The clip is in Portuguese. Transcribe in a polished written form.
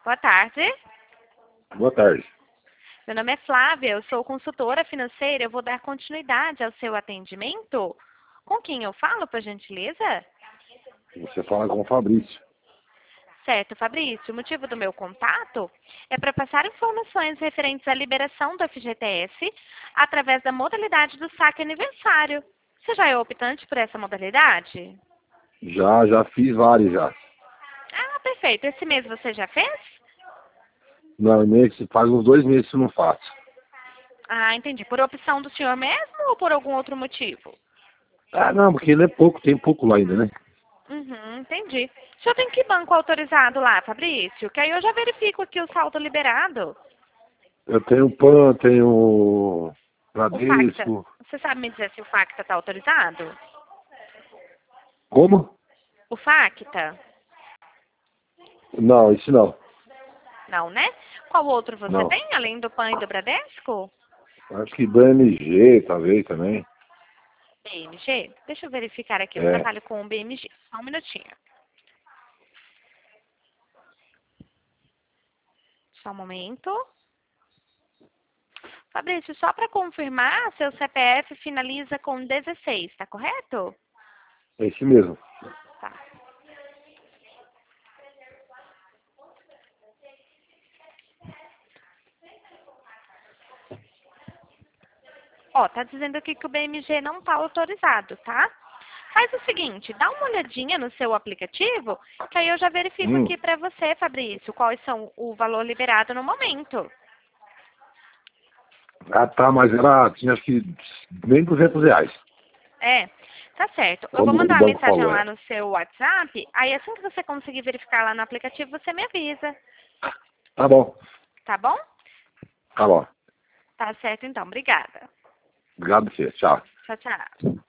Boa tarde. Boa tarde. Meu nome é Flávia, eu sou consultora financeira. Eu vou dar continuidade ao seu atendimento. Com quem eu falo, por gentileza? Você fala com o Fabrício. Certo, Fabrício. O motivo do meu contato é para passar informações referentes à liberação do FGTS através da modalidade do saque aniversário. Você já é optante por essa modalidade? Já fiz vários já. Ah, perfeito. Esse mês você já fez? Não, faz uns 2 meses que eu não faço. Ah, entendi. Por opção do senhor mesmo ou por algum outro motivo? Ah, não, porque ele é pouco, tem pouco lá ainda, né? Uhum, entendi. O senhor tem que banco autorizado lá, Fabrício? Que aí eu já verifico aqui o saldo liberado. Eu tenho PAN, tenho O Facta. Bradesco. Você sabe me dizer se o Facta está autorizado? Como? O Facta? Não, isso não. Não, né? Qual outro você Não. tem, além do PAN e do Bradesco? Acho que BMG, talvez, também. BMG? Deixa eu verificar aqui. Eu É. trabalho com o BMG. Só um minutinho. Só um momento. Fabrício, só para confirmar, seu CPF finaliza com 16, tá correto? É esse mesmo. Tá. Ó, tá dizendo aqui que o BMG não tá autorizado, tá? Faz o seguinte, dá uma olhadinha no seu aplicativo, que aí eu já verifico Hum. aqui pra você, Fabrício, quais são o valor liberado no momento. Ah, tá, mas tinha acho que nem R$ 200. É, tá certo. Eu vou Como o mandar uma banco mensagem falou, lá é. no seu WhatsApp, aí assim que você conseguir verificar lá no aplicativo, você me avisa, Tá bom, tá bom? tá bom. Tá certo então, obrigada. Obrigado a você. Tchau. Tchau, tchau.